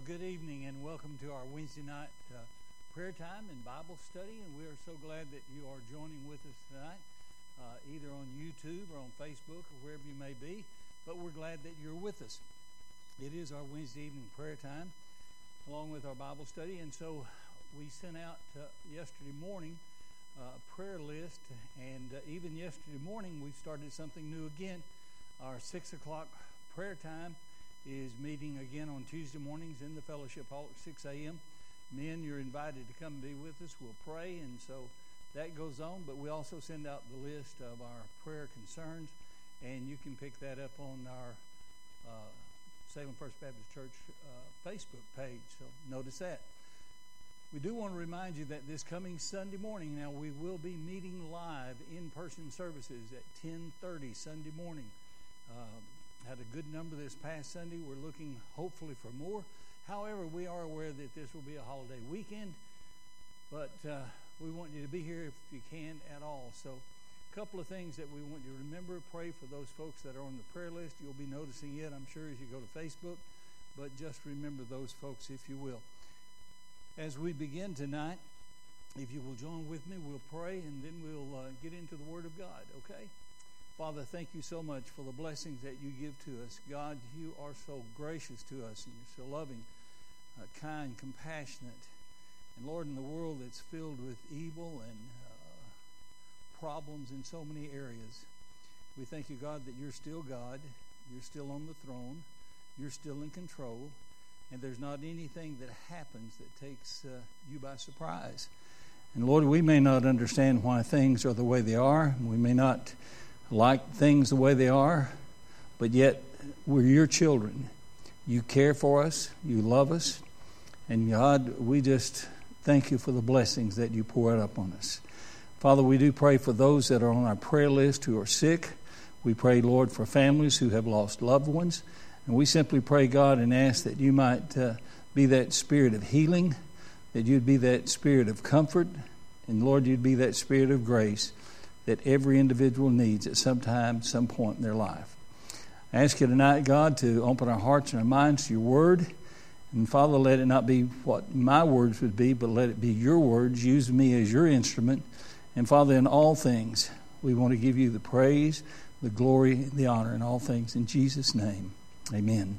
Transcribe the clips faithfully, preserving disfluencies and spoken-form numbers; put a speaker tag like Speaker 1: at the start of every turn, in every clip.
Speaker 1: good evening and welcome to our Wednesday night uh, prayer time and Bible study. And we are so glad that you are joining with us tonight, uh, either on YouTube or on Facebook or wherever you may be. But we're glad that you're with us. It is our Wednesday evening prayer time along with our Bible study. And so we sent out uh, yesterday morning uh, a prayer list. And uh, even yesterday morning we started something new again. Our six o'clock prayer time is meeting again on Tuesday mornings in the fellowship hall at six a.m. Men, you're invited to come and be with us. We'll pray, and so that goes on. But we also send out the list of our prayer concerns, and you can pick that up on our uh, Salem First Baptist Church uh, Facebook page. So notice that. We do want to remind you that this coming Sunday morning, now we will be meeting live in-person services at ten thirty Sunday morning. Um, Had a good number this past Sunday. We're looking hopefully for more. However, we are aware that this will be a holiday weekend, but uh, we want you to be here if you can at all. So a couple of things that we want you to remember. Pray for those folks that are on the prayer list. You'll be noticing it, I'm sure, as you go to Facebook, but just remember those folks if you will. As we begin tonight, if you will join with me, we'll pray and then we'll uh, get into the Word of God, okay? Father, thank you so much for the blessings that you give to us. God, you are so gracious to us, and you're so loving, uh, kind, compassionate. And Lord, in the world that's filled with evil and uh, problems in so many areas, we thank you, God, that you're still God. You're still on the throne. You're still in control. And there's not anything that happens that takes uh, you by surprise. And Lord, we may not understand why things are the way they are. We may not like things the way they are, but yet we're your children. You care for us, you love us, and God, we just thank you for the blessings that you pour out upon us. Father, we do pray for those that are on our prayer list who are sick. We pray, Lord, for families who have lost loved ones, and we simply pray, God, and ask that you might uh, be that spirit of healing, that you'd be that spirit of comfort, and Lord, you'd be that spirit of grace that every individual needs at some time, some point in their life. I ask you tonight, God, to open our hearts and our minds to your word. And Father, let it not be what my words would be, but let it be your words. Use me as your instrument. And Father, in all things, we want to give you the praise, the glory, the honor in all things. In Jesus' name, amen.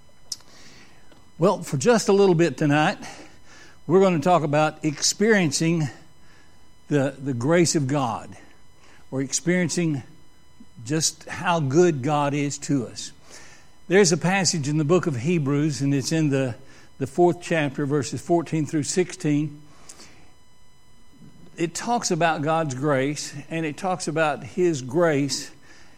Speaker 1: Well, for just a little bit tonight, we're going to talk about experiencing the, the grace of God, or experiencing just how good God is to us. There's a passage in the book of Hebrews, and it's in the, the fourth chapter, verses fourteen through sixteen. It talks about God's grace, and it talks about His grace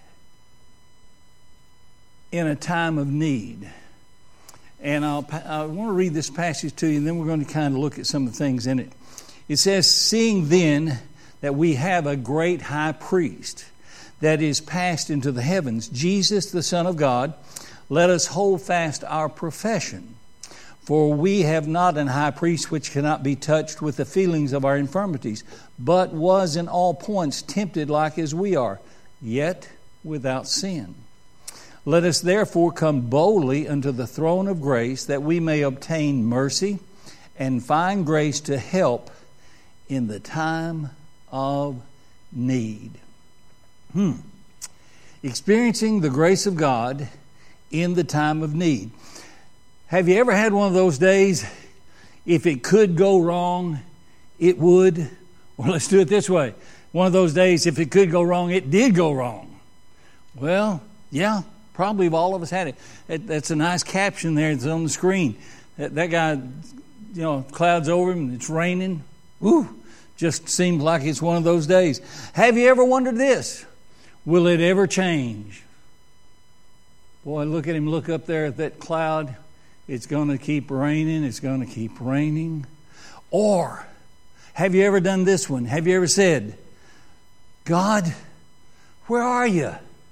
Speaker 1: in a time of need. And I'll, I want to read this passage to you, and then we're going to kind of look at some of the things in it. It says, "Seeing then that we have a great high priest that is passed into the heavens, Jesus, the Son of God, let us hold fast our profession. For we have not an high priest which cannot be touched with the feelings of our infirmities, but was in all points tempted like as we are, yet without sin. Let us therefore come boldly unto the throne of grace, that we may obtain mercy and find grace to help in the time of need." Hmm. Experiencing the grace of God in the time of need. Have you ever had one of those days, if it could go wrong, it would? Well, let's do it this way. One of those days, if it could go wrong, it did go wrong. Well, yeah, probably all of us had it. That, that's a nice caption there. It's on the screen. That, that guy, you know, clouds over him and it's raining. Woo! Just seems like it's one of those days. Have you ever wondered this? Will it ever change? Boy, look at him, look up there at that cloud. It's going to keep raining. It's going to keep raining. Or, have you ever done this one? Have you ever said, "God, where are you?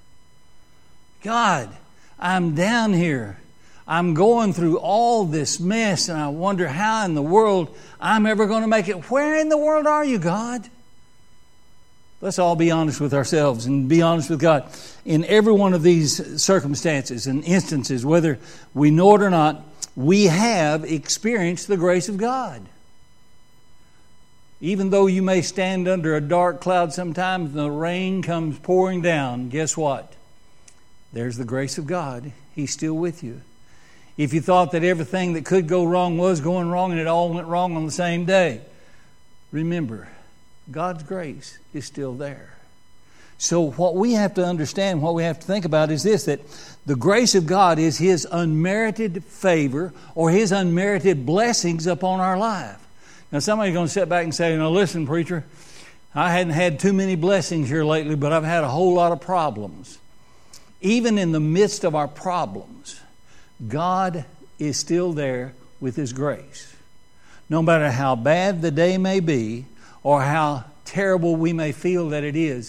Speaker 1: God, I'm down here. I'm going through all this mess, and I wonder how in the world I'm ever going to make it. Where in the world are you, God?" Let's all be honest with ourselves and be honest with God. In every one of these circumstances and instances, whether we know it or not, we have experienced the grace of God. Even though you may stand under a dark cloud sometimes and the rain comes pouring down, guess what? There's the grace of God. He's still with you. If you thought that everything that could go wrong was going wrong and it all went wrong on the same day, remember, God's grace is still there. So what we have to understand, what we have to think about is this, that the grace of God is His unmerited favor or His unmerited blessings upon our life. Now somebody's going to sit back and say, now listen, preacher, I hadn't had too many blessings here lately, but I've had a whole lot of problems. Even in the midst of our problems, God is still there with His grace. No matter how bad the day may be or how terrible we may feel that it is,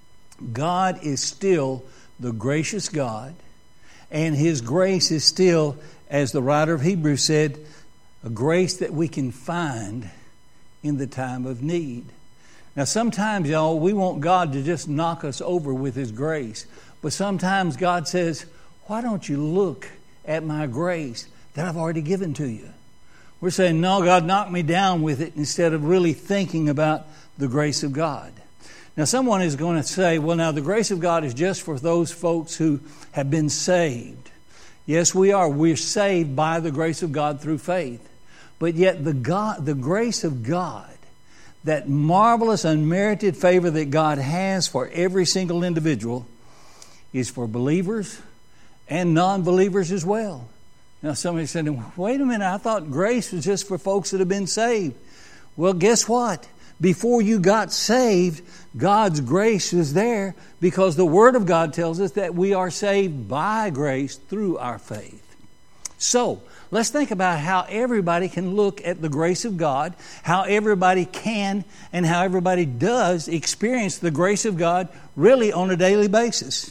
Speaker 1: God is still the gracious God, and His grace is still, as the writer of Hebrews said, a grace that we can find in the time of need. Now sometimes, y'all, we want God to just knock us over with His grace. But sometimes God says, why don't you look at my grace that I've already given to you? We're saying, no, God, knock me down with it instead of really thinking about the grace of God. Now someone is going to say, well, now the grace of God is just for those folks who have been saved. Yes, we are. We're saved by the grace of God through faith. But yet the God, the grace of God, that marvelous unmerited favor that God has for every single individual, is for believers and non-believers as well. Now somebody said, wait a minute, I thought grace was just for folks that have been saved. Well, guess what? Before you got saved, God's grace was there because the Word of God tells us that we are saved by grace through our faith. So, let's think about how everybody can look at the grace of God, how everybody can and how everybody does experience the grace of God really on a daily basis.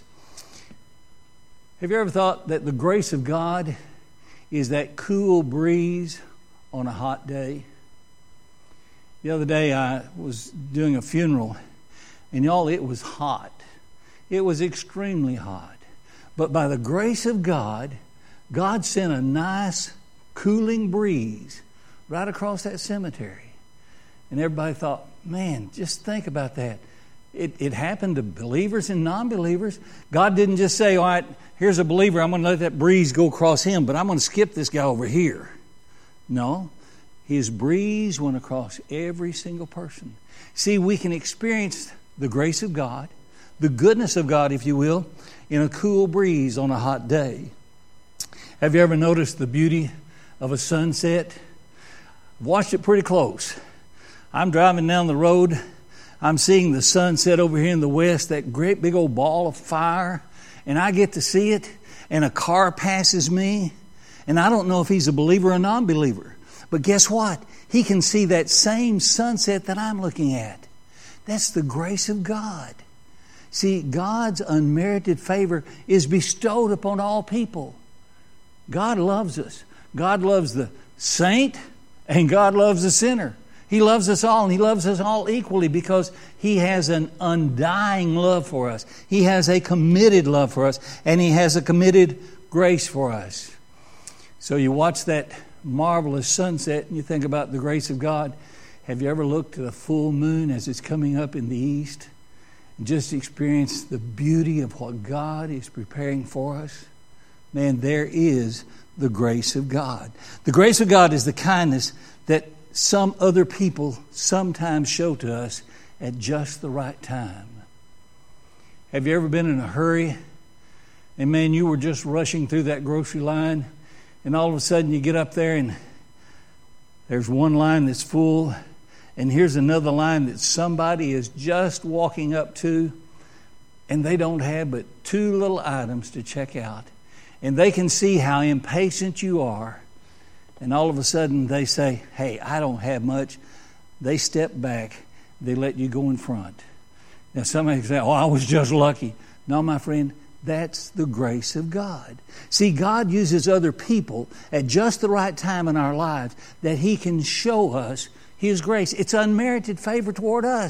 Speaker 1: Have you ever thought that the grace of God is that cool breeze on a hot day? The other day I was doing a funeral, and y'all, it was hot. It was extremely hot. But by the grace of God, God sent a nice cooling breeze right across that cemetery. And everybody thought, man, just think about that. It, it happened to believers and non-believers. God didn't just say, all right, here's a believer, I'm going to let that breeze go across him, but I'm going to skip this guy over here. No, His breeze went across every single person. See, we can experience the grace of God, the goodness of God, if you will, in a cool breeze on a hot day. Have you ever noticed the beauty of a sunset? I've watched it pretty close. I'm driving down the road. I'm seeing the sunset over here in the west, that great big old ball of fire, and I get to see it, and a car passes me, and I don't know if he's a believer or a non-believer. But guess what? He can see that same sunset that I'm looking at. That's the grace of God. See, God's unmerited favor is bestowed upon all people. God loves us. God loves the saint and God loves the sinner. He loves us all, and He loves us all equally because He has an undying love for us. He has a committed love for us, and He has a committed grace for us. So you watch that marvelous sunset and you think about the grace of God. Have you ever looked at a full moon as it's coming up in the east and just experienced the beauty of what God is preparing for us? Man, there is the grace of God. The grace of God is the kindness that some other people sometimes show to us at just the right time. Have you ever been in a hurry and man, you were just rushing through that grocery line, and all of a sudden you get up there and there's one line that's full, and here's another line that somebody is just walking up to, and they don't have but two little items to check out. And they can see how impatient you are. And all of a sudden they say, hey, I don't have much. They step back. They let you go in front. Now somebody can say, oh, I was just lucky. No, my friend, that's the grace of God. See, God uses other people at just the right time in our lives that He can show us His grace. It's unmerited favor toward us.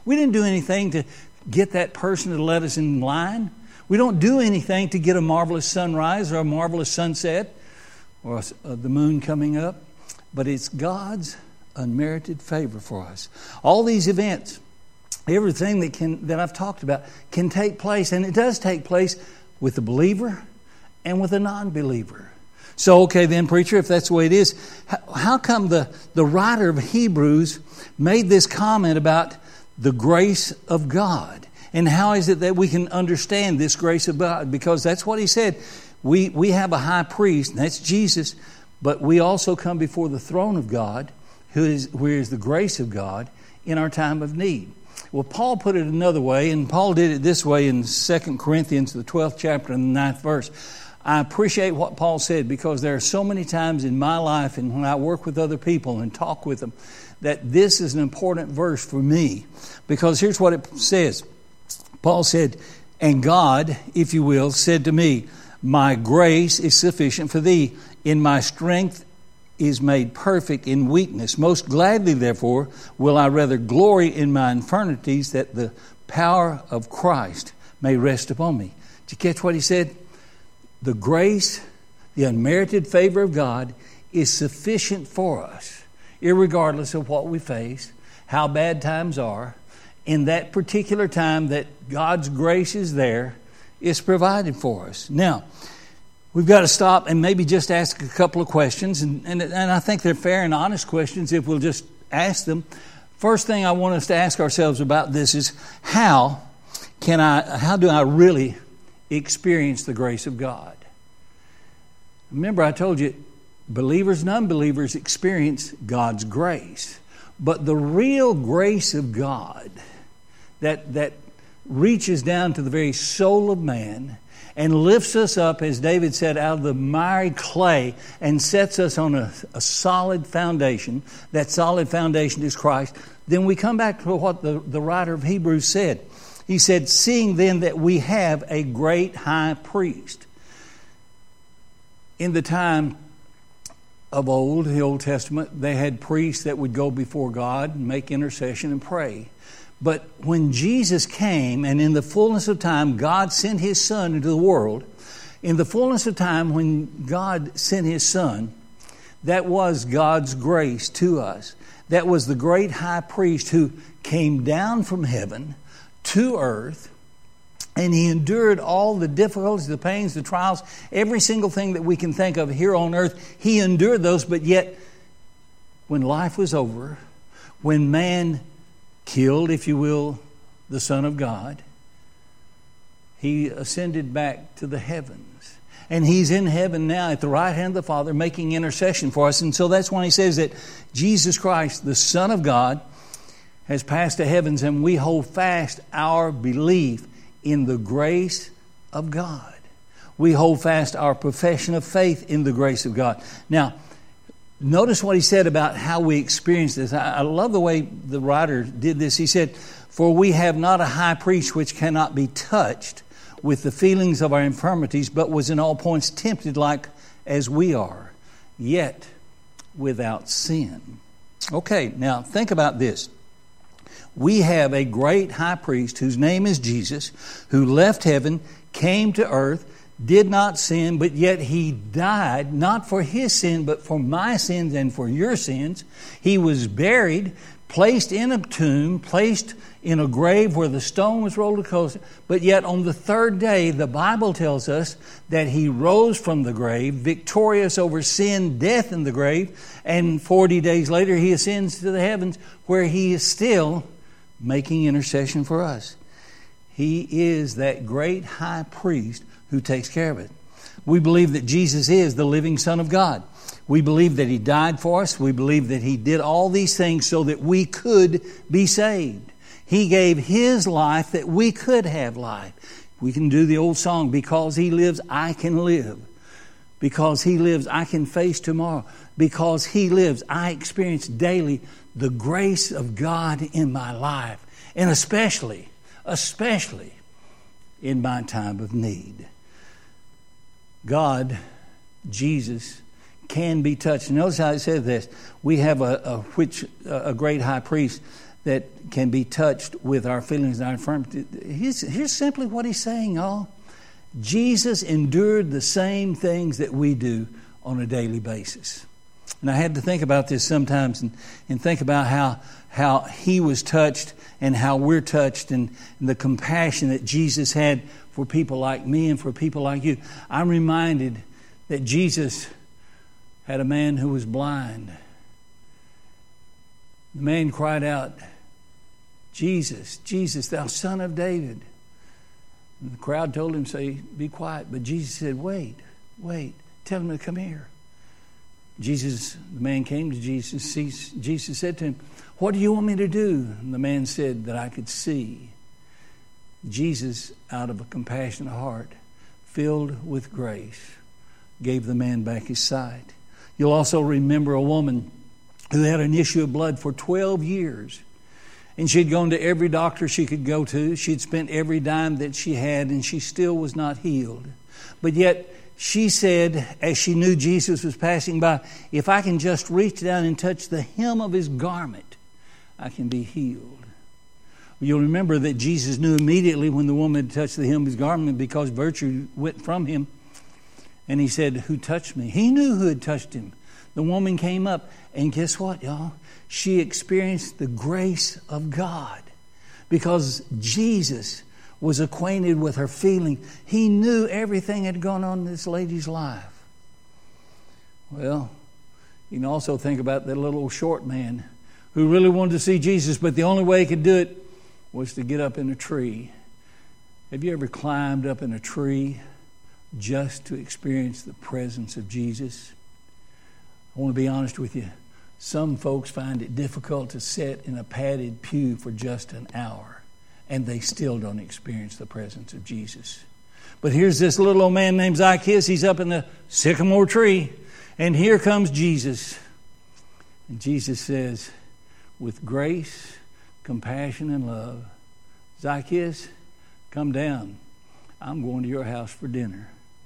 Speaker 1: We didn't do anything to get that person to let us in line. We don't do anything to get a marvelous sunrise or a marvelous sunset or a, uh, the moon coming up. But it's God's unmerited favor for us. All these events, everything that can that I've talked about can take place, and it does take place with the believer and with a non-believer. So, okay then, preacher, if that's the way it is, how, how come the, the writer of Hebrews made this comment about the grace of God? And how is it that we can understand this grace of God? Because that's what he said. We, we have a high priest, and that's Jesus, but we also come before the throne of God, who is, where is the grace of God in our time of need. Well, Paul put it another way, and Paul did it this way in Second Corinthians, the twelfth chapter and the ninth verse. I appreciate what Paul said, because there are so many times in my life and when I work with other people and talk with them that this is an important verse for me. Because here's what it says. Paul said, and God, if you will, said to me, my grace is sufficient for thee. In my strength is made perfect in weakness. Most gladly, therefore, will I rather glory in my infirmities, that the power of Christ may rest upon me. Did you catch what he said? The grace, the unmerited favor of God is sufficient for us, irregardless of what we face, how bad times are. In that particular time that God's grace is there, it's provided for us. Now, we've got to stop and maybe just ask a couple of questions, and, and, and I think they're fair and honest questions if we'll just ask them. First thing I want us to ask ourselves about this is, how can I, how do I really experience the grace of God? Remember, I told you, believers and unbelievers experience God's grace. But the real grace of God that, that reaches down to the very soul of man and lifts us up, as David said, out of the miry clay and sets us on a, a solid foundation. That solid foundation is Christ. Then we come back to what the, the writer of Hebrews said. He said, seeing then that we have a great high priest. In the time of old, the Old Testament, they had priests that would go before God and make intercession and pray. But when Jesus came, and in the fullness of time, God sent His Son into the world, in the fullness of time when God sent His Son, that was God's grace to us. That was the great high priest who came down from heaven to earth, and He endured all the difficulties, the pains, the trials, every single thing that we can think of here on earth. He endured those, but yet when life was over, when man killed, if you will, the Son of God, He ascended back to the heavens. And He's in heaven now at the right hand of the Father, making intercession for us. And so that's when He says that Jesus Christ, the Son of God, has passed to heavens, and we hold fast our belief in the grace of God. We hold fast our profession of faith in the grace of God. Now, notice what he said about how we experience this. I, I love the way the writer did this. He said, for we have not a high priest which cannot be touched with the feelings of our infirmities, but was in all points tempted like as we are, yet without sin. Okay, now think about this. We have a great high priest whose name is Jesus, who left heaven, came to earth, did not sin, but yet He died, not for His sin, but for my sins and for your sins. He was buried, placed in a tomb, placed in a grave where the stone was rolled across. But yet on the third day, the Bible tells us that He rose from the grave, victorious over sin, death, and the grave. And forty days later, He ascends to the heavens, where He is still making intercession for us. He is that great high priest who takes care of it. We believe that Jesus is the living Son of God. We believe that He died for us. We believe that He did all these things so that we could be saved. He gave His life that we could have life. We can do the old song, because He lives, I can live. Because He lives, I can face tomorrow. Because He lives, I experience daily the grace of God in my life. And especially, especially in my time of need. God, Jesus, can be touched. Notice how it says this. We have a, a which a great high priest that can be touched with our feelings and our infirmity. Here's, here's simply what he's saying, y'all. Jesus endured the same things that we do on a daily basis. And I had to think about this sometimes and, and think about how, how he was touched and how we're touched and, and the compassion that Jesus had for people like me and for people like you. I'm reminded that Jesus had a man who was blind. The man cried out, Jesus, Jesus, thou son of David. And the crowd told him, say, be quiet. But Jesus said, wait, wait, tell him to come here. Jesus, the man came to Jesus. Jesus said to him, what do you want me to do? And the man said, that I could see. Jesus, out of a compassionate heart, filled with grace, gave the man back his sight. You'll also remember a woman who had an issue of blood for twelve years. And she'd gone to every doctor she could go to. She'd spent every dime that she had, and she still was not healed. But yet, she said, as she knew Jesus was passing by, if I can just reach down and touch the hem of his garment, I can be healed. You'll remember that Jesus knew immediately when the woman had touched the hem of his garment because virtue went from him. And he said, who touched me? He knew who had touched him. The woman came up, and guess what, y'all? She experienced the grace of God because Jesus was acquainted with her feeling. He knew everything had gone on in this lady's life. Well, you can also think about that little short man who really wanted to see Jesus, but the only way he could do it was to get up in a tree. Have you ever climbed up in a tree just to experience the presence of Jesus? I want to be honest with you. Some folks find it difficult to sit in a padded pew for just an hour, and they still don't experience the presence of Jesus. But here's this little old man named Zacchaeus. He's up in the sycamore tree, and here comes Jesus. And Jesus says, with grace, compassion, and love, Zacchaeus, come down. I'm going to your house for dinner.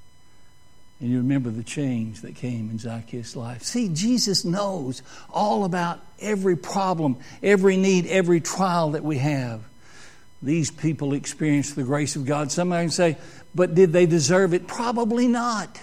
Speaker 1: And you remember the change that came in Zacchaeus' life. See, Jesus knows all about every problem, every need, every trial that we have. These people experienced the grace of God. Somebody can say, but did they deserve it? Probably not.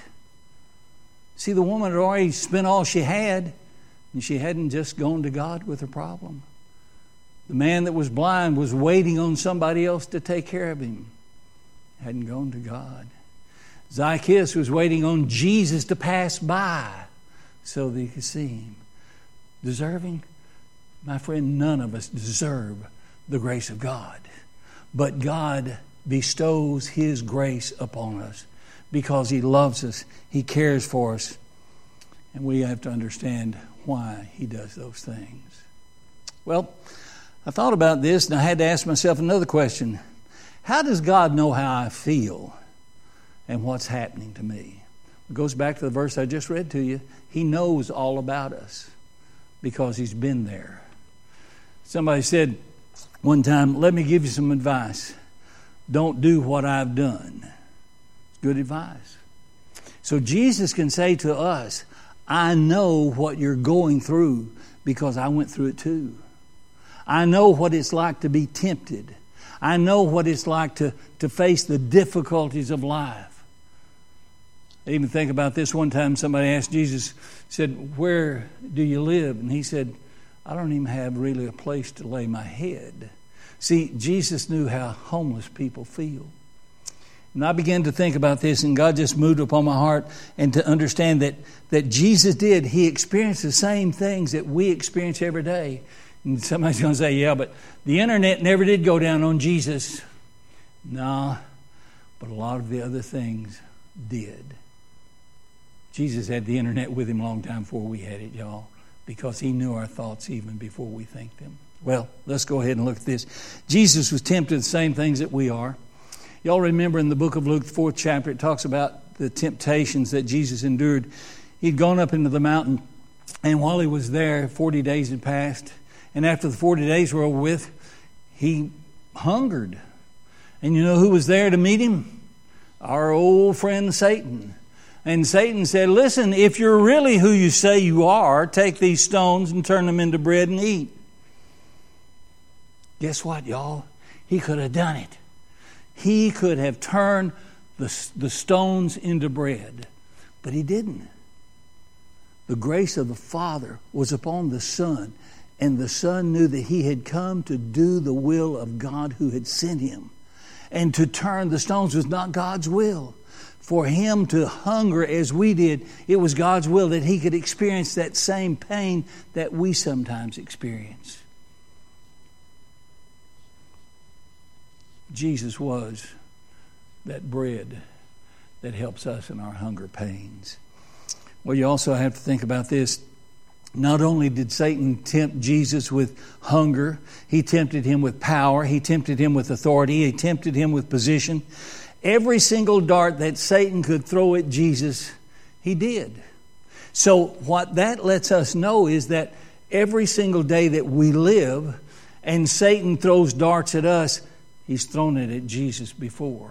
Speaker 1: See, the woman had already spent all she had, and she hadn't just gone to God with her problem. The man that was blind was waiting on somebody else to take care of him. Hadn't gone to God. Zacchaeus was waiting on Jesus to pass by so that he could see him. Deserving? My friend, none of us deserve the grace of God. But God bestows his grace upon us because he loves us, he cares for us, and we have to understand why he does those things. Well, I thought about this and I had to ask myself another question. How does God know how I feel and what's happening to me? It goes back to the verse I just read to you. He knows all about us because he's been there. Somebody said one time, let me give you some advice. Don't do what I've done. It's good advice. So Jesus can say to us, I know what you're going through because I went through it too. I know what it's like to be tempted. I know what it's like to, to face the difficulties of life. I even think about this one time. Somebody asked Jesus, said, where do you live? And he said, I don't even have really a place to lay my head. See, Jesus knew how homeless people feel. And I began to think about this, and God just moved upon my heart and to understand that, that Jesus did. He experienced the same things that we experience every day. And somebody's going to say, yeah, but the internet never did go down on Jesus. No, but a lot of the other things did. Jesus had the internet with him a long time before we had it, y'all, because he knew our thoughts even before we think them. Well, let's go ahead and look at this. Jesus was tempted the same things that we are. Y'all remember in the book of Luke, the fourth chapter, it talks about the temptations that Jesus endured. He'd gone up into the mountain, and while he was there, forty days had passed. And after the forty days were over with, he hungered. And you know who was there to meet him? Our old friend Satan. And Satan said, listen, if you're really who you say you are, take these stones and turn them into bread and eat. Guess what, y'all? He could have done it. He could have turned the, the stones into bread, but he didn't. The grace of the Father was upon the Son, and the Son knew that he had come to do the will of God who had sent him. And to turn the stones was not God's will. For him to hunger as we did, it was God's will that he could experience that same pain that we sometimes experience. Jesus was that bread that helps us in our hunger pains. Well, you also have to think about this. Not only did Satan tempt Jesus with hunger, he tempted him with power, he tempted him with authority, he tempted him with position. Every single dart that Satan could throw at Jesus, he did. So what that lets us know is that every single day that we live and Satan throws darts at us, he's thrown it at Jesus before.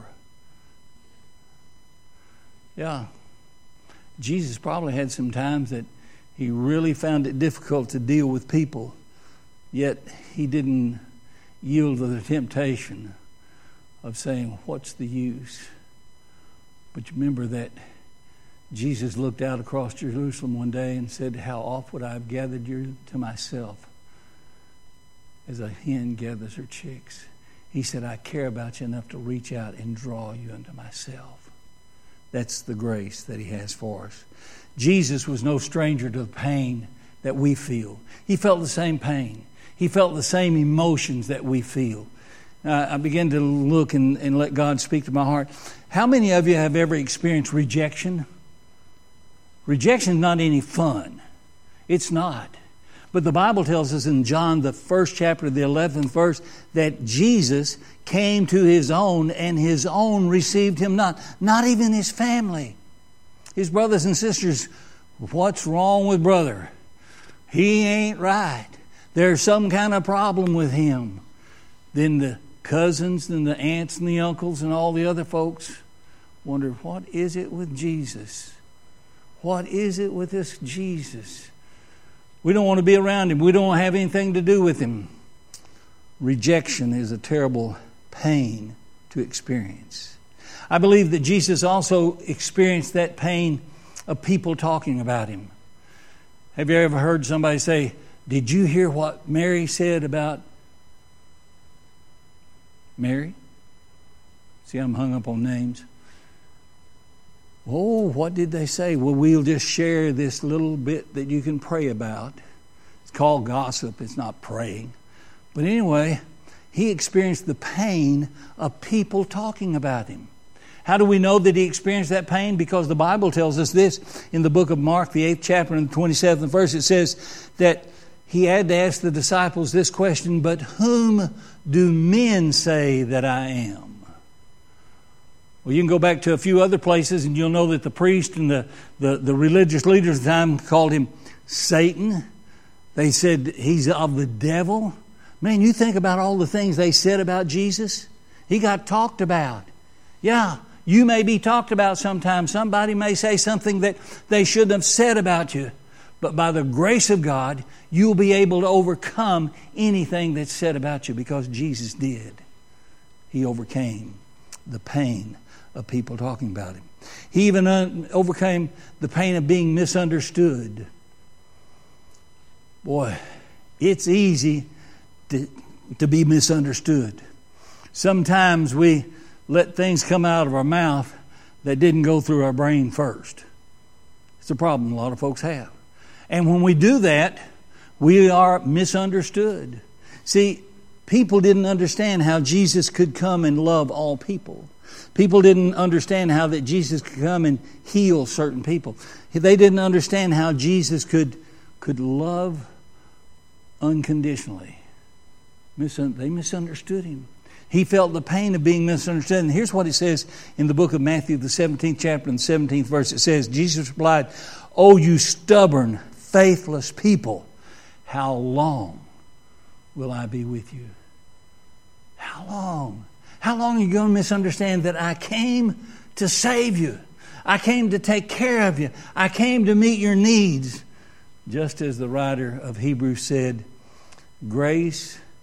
Speaker 1: Yeah. Jesus probably had some times that he really found it difficult to deal with people, yet he didn't yield to the temptation of saying, what's the use? But you remember that Jesus looked out across Jerusalem one day and said, how oft would I have gathered you to myself as a hen gathers her chicks? He said, I care about you enough to reach out and draw you unto myself. That's the grace that he has for us. Jesus was no stranger to the pain that we feel. He felt the same pain. He felt the same emotions that we feel. Uh, I began to look and, and let God speak to my heart. How many of you have ever experienced rejection? Rejection is not any fun. It's not. But the Bible tells us in John, the first chapter, the eleventh verse, that Jesus came to his own and his own received him not. Not even his family. His brothers and sisters, what's wrong with brother? He ain't right. There's some kind of problem with him. Then the cousins and the aunts and the uncles and all the other folks wonder, what is it with Jesus? What is it with this Jesus? We don't want to be around him. We don't have anything to do with him. Rejection is a terrible pain to experience. I believe that Jesus also experienced that pain of people talking about him. Have you ever heard somebody say, did you hear what Mary said about Mary? See, I'm hung up on names. Oh, what did they say? Well, we'll just share this little bit that you can pray about. It's called gossip. It's not praying. But anyway, he experienced the pain of people talking about him. How do we know that he experienced that pain? Because the Bible tells us this in the book of Mark, the eighth chapter and the twenty-seventh verse. It says that he had to ask the disciples this question, but whom do men say that I am? Well, you can go back to a few other places and you'll know that the priest and the, the, the religious leaders at the time called him Satan. They said he's of the devil. Man, you think about all the things they said about Jesus. He got talked about. Yeah, you may be talked about sometimes. Somebody may say something that they shouldn't have said about you. But by the grace of God, you'll be able to overcome anything that's said about you because Jesus did. He overcame the pain of people talking about him. He even un- overcame the pain of being misunderstood. Boy, it's easy to, to be misunderstood. Sometimes we let things come out of our mouth that didn't go through our brain first. It's a problem a lot of folks have. And when we do that, we are misunderstood. See, people didn't understand how Jesus could come and love all people. People didn't understand how that Jesus could come and heal certain people. They didn't understand how Jesus could, could love unconditionally. They misunderstood him. He felt the pain of being misunderstood. And here's what it says in the book of Matthew, the seventeenth chapter and seventeenth verse. It says, Jesus replied, "O you stubborn, faithless people, how long will I be with you?" How long? How long are you going to misunderstand that I came to save you? I came to take care of you. I came to meet your needs. Just as the writer of Hebrews said, grace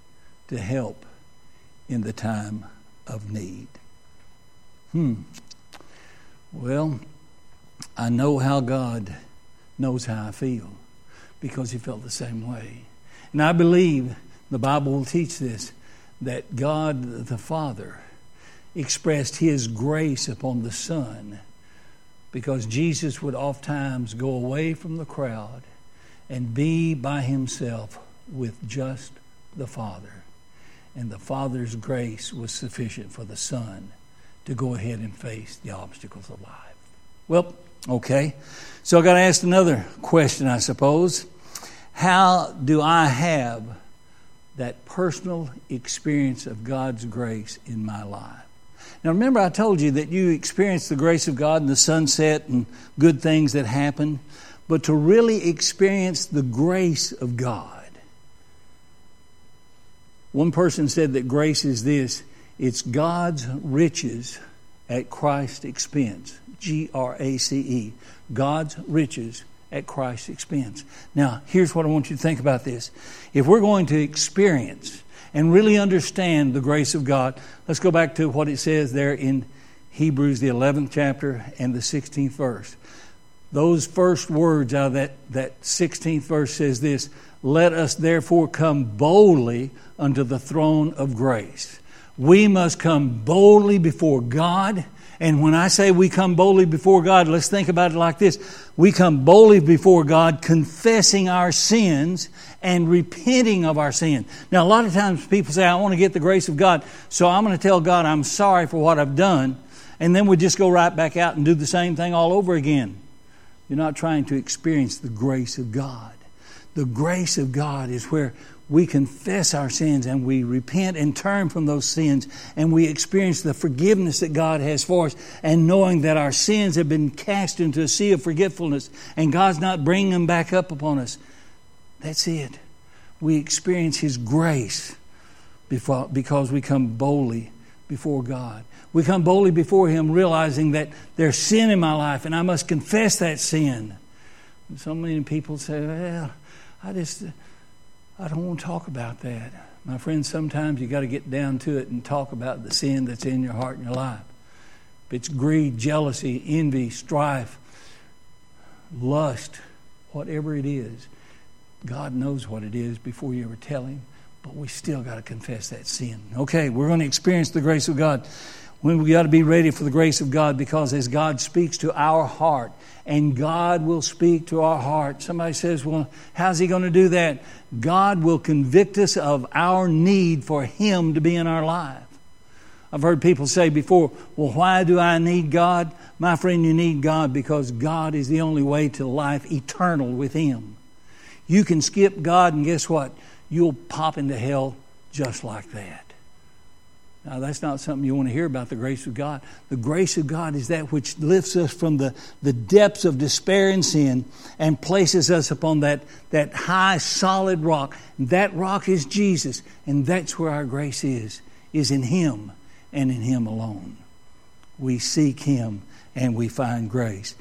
Speaker 1: to help in the time of need. Hmm. Well, I know how God knows how I feel because He felt the same way. And I believe the Bible will teach this, that God the Father expressed His grace upon the Son because Jesus would oftentimes go away from the crowd and be by Himself with just the Father. And the Father's grace was sufficient for the Son to go ahead and face the obstacles of life. Well, okay. So I got to ask another question, I suppose. How do I have that personal experience of God's grace in my life? Now remember, I told you that you experience the grace of God in the sunset and good things that happen, but to really experience the grace of God. One person said that grace is this: it's God's riches at Christ's expense. G R A C E. God's riches at Christ's expense. Now, here's what I want you to think about this. If we're going to experience and really understand the grace of God, let's go back to what it says there in Hebrews, the eleventh chapter and the sixteenth verse. Those first words out of that, that sixteenth verse says this: let us therefore come boldly unto the throne of grace. We must come boldly before God. And when I say we come boldly before God, let's think about it like this. We come boldly before God, confessing our sins and repenting of our sin. Now, a lot of times people say, I want to get the grace of God, so I'm going to tell God I'm sorry for what I've done. And then we just go right back out and do the same thing all over again. You're not trying to experience the grace of God. The grace of God is where we confess our sins and we repent and turn from those sins, and we experience the forgiveness that God has for us, and knowing that our sins have been cast into a sea of forgetfulness and God's not bringing them back up upon us. That's it. We experience His grace before, because we come boldly before God. We come boldly before Him realizing that there's sin in my life and I must confess that sin. And so many people say, well, I just... I don't want to talk about that. My friends, sometimes you got to get down to it and talk about the sin that's in your heart and your life. If it's greed, jealousy, envy, strife, lust, whatever it is, God knows what it is before you ever tell Him, but we still got to confess that sin. Okay, we're going to experience the grace of God. When we got to be ready for the grace of God, because as God speaks to our heart, and God will speak to our heart. Somebody says, well, how's He going to do that? God will convict us of our need for Him to be in our life. I've heard people say before, well, why do I need God? My friend, you need God because God is the only way to life eternal with Him. You can skip God and guess what? You'll pop into hell just like that. Now, that's not something you want to hear about, the grace of God. The grace of God is that which lifts us from the, the depths of despair and sin and places us upon that, that high, solid rock. That rock is Jesus, and that's where our grace is, is in Him and in Him alone. We seek Him and we find grace.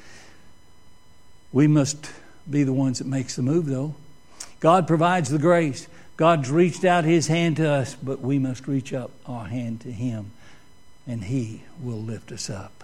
Speaker 1: We must be the ones that makes the move, though. God provides the grace. God's reached out His hand to us, but we must reach up our hand to Him, and He will lift us up.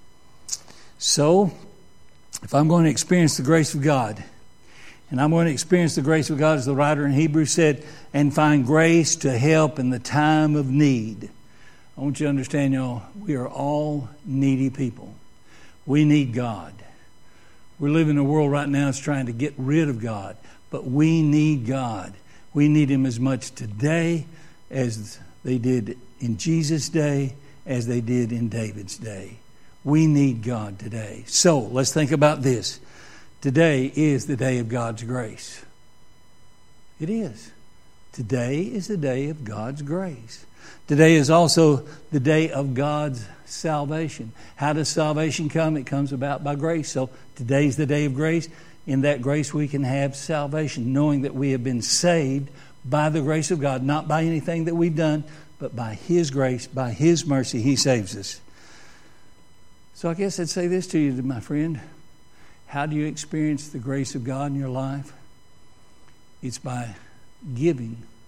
Speaker 1: So, if I'm going to experience the grace of God, and I'm going to experience the grace of God, as the writer in Hebrews said, and find grace to help in the time of need. I want you to understand, y'all, we are all needy people. We need God. We live in a world right now that's trying to get rid of God, but we need God. We need Him as much today as they did in Jesus' day, as they did in David's day. We need God today. So, let's think about this. Today is the day of God's grace. It is. Today is the day of God's grace. Today is also the day of God's salvation. How does salvation come? It comes about by grace. So, today's the day of grace. In that grace we can have salvation, knowing that we have been saved by the grace of God, not by anything that we've done, but by His grace, by His mercy, He saves us. So I guess I'd say this to you, my friend. How do you experience the grace of God in your life? It's by giving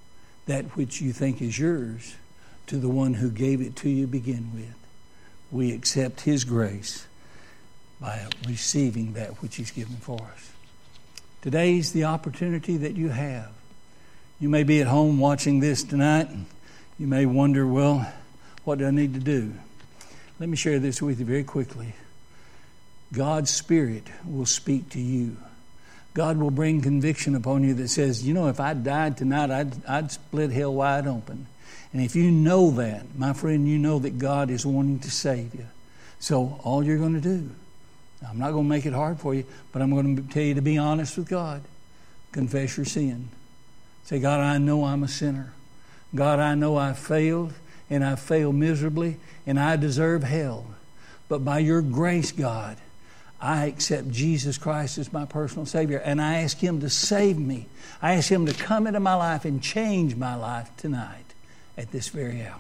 Speaker 1: that which you think is yours to the one who gave it to you to begin with. We accept his grace by receiving that which he's given for us. Today's the opportunity that you have. You may be at home watching this tonight, and you may wonder, well, what do I need to do? Let me share this with you very quickly. God's Spirit will speak to you. God will bring conviction upon you that says, you know, if I died tonight, I'd, I'd split hell wide open. And if you know that, my friend, you know that God is wanting to save you. So all you're going to do, I'm not going to make it hard for you, but I'm going to tell you to be honest with God. Confess your sin. Say, God, I know I'm a sinner. God, I know I failed, and I failed miserably, and I deserve hell. But by your grace, God, I accept Jesus Christ as my personal Savior, and I ask him to save me. I ask him to come into my life and change my life tonight at this very hour.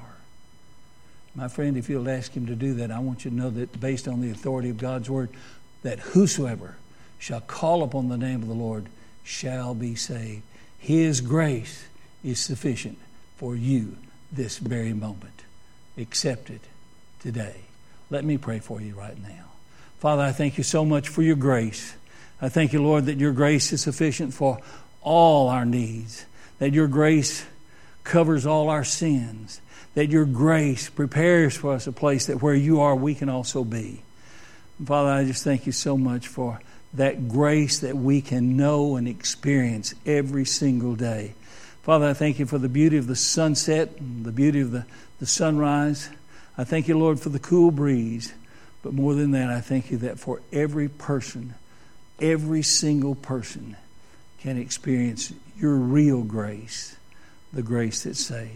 Speaker 1: My friend, if you'll ask him to do that, I want you to know that based on the authority of God's word, that whosoever shall call upon the name of the Lord shall be saved. His grace is sufficient for you this very moment. Accept it today. Let me pray for you right now. Father, I thank you so much for your grace. I thank you, Lord, that your grace is sufficient for all our needs, that your grace covers all our sins, that your grace prepares for us a place that where you are, we can also be. And Father, I just thank you so much for that grace that we can know and experience every single day. Father, I thank you for the beauty of the sunset and the beauty of the, the sunrise. I thank you, Lord, for the cool breeze. But more than that, I thank you that for every person, every single person can experience your real grace, the grace that saves.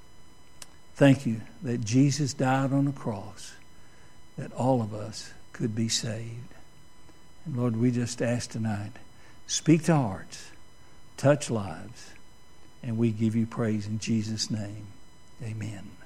Speaker 1: Thank you that Jesus died on the cross, that all of us could be saved. And Lord, we just ask tonight, speak to hearts, touch lives, and we give you praise in Jesus' name. Amen.